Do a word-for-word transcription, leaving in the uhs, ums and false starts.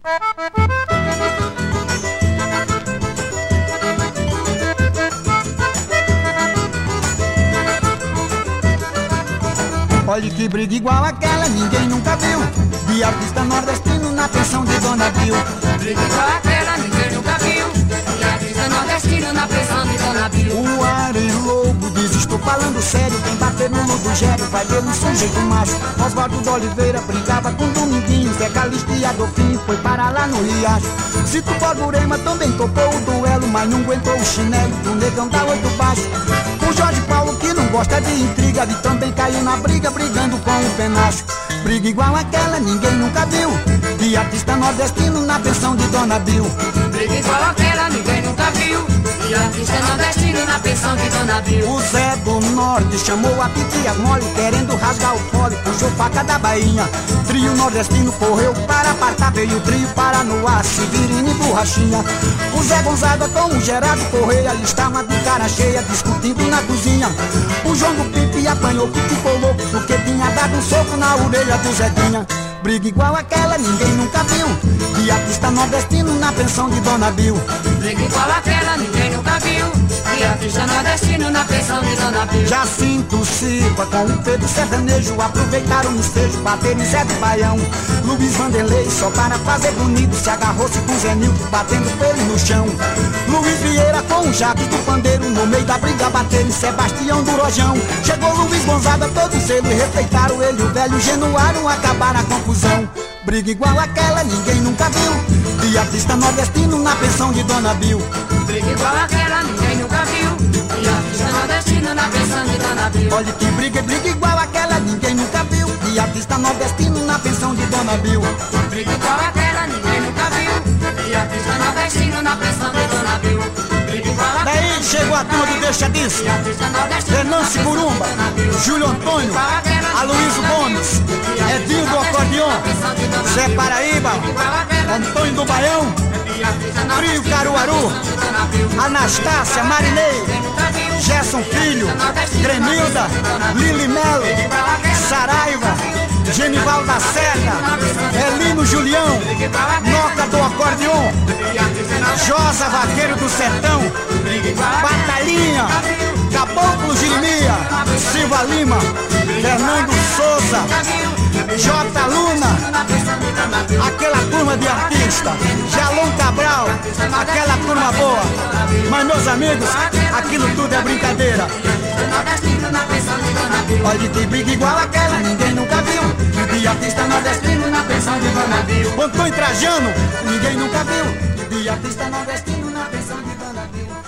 Olha que briga igual aquela, ninguém nunca viu. De artista nordestino na pensão de Dona Bill. Briga igual aquela, ninguém nunca viu. De artista nordestino na pensão de Dona Bill. O Ari Lobo diz, estou falando sério. Quem bater no Ludo Gério vai ver um sujeito macho. Oswaldo de Oliveira brigava com Dominguinho. Zé Calixto e Adolfinho foi para lá no Riacho. Cito Borborema também topou o duelo, mas não aguentou o chinelo do negão da oito baixo. O Jorge Paulo, que não gosta de intriga, ele também caiu na briga, brigando com o Penacho. Briga igual aquela, ninguém nunca viu. De artista nordestino na pensão de Dona Bill. Briga igual aquela, ninguém nunca viu. De artista nordestino na pensão de Dona Bill. O Zé do Norte chamou a Titia Mole, querendo rasgar o fole, puxou faca da Bahia. Trio nordestino correu para apartar, veio o trio para Noá, Severino e Borrachinha. O Zé Gonzaga com o Gerardo Correia estavam de cara cheia, discutindo na cozinha. O João do Pipe apanhou que ficou louco, porque tinha dado um soco na orelha do Zequinha. Briga igual aquela, ninguém nunca viu. De artista nordestino na pensão de Dona Bill. Briga igual aquela, ninguém nunca viu. De artista nordestino na pensão de Dona Bill. Jacinto Silva com o Pedro Sertanejo aproveitaram o estejo, bateram em Zé do Baião. Luiz Vanderlei só para fazer bonito se agarrou-se com Zé Nilton, batendo ele no chão. Luiz Vieira com o Jacques do Pandeiro, no meio da briga bateram em Sebastião do Rojão. Chegou Luiz Gonzaga, todos eles respeitaram ele, o velho Genuário, acabaram a confusão. Briga igual aquela, ninguém nunca viu. De artista nordestino na pensão de Dona Bill. Briga igual aquela, ninguém nunca viu. De artista nordestino na pensão de Dona Bill. Olha que briga, briga igual aquela, ninguém nunca viu. De artista nordestino na pensão de Dona Bill. Briga igual aquela, ninguém nunca viu. De artista nordestino na pensão de Dona Bill. Briga igual aquela. Daí chegou a turma do Deixa Disso. Venâncio Curumba, Júlio Antônio, Aloysio Gomes, Edinho do Acordeon, Zé Paraíba, Antônio do Baião, Frio Caruaru, Anastácia, Marinei, Gerson Filho, Gremilda, Lili Melo, Saraiva, Genival da Serra, Elino Julião, Noca do Acordeon, Josa Vaqueiro do Sertão, Batalhinha, Caboclo Jirimia, Silva Lima, Fernando Souza, J. Luna, aquela turma de artista, Jalon Cabral, aquela turma boa. Mas meus amigos, aquilo tudo é brincadeira. Olha que briga igual aquela, ninguém nunca viu. De artista nordestino na pensão de Dona Bill. Antônio Trajano, ninguém nunca viu. De artista nordestino na pensão de Dona Bill.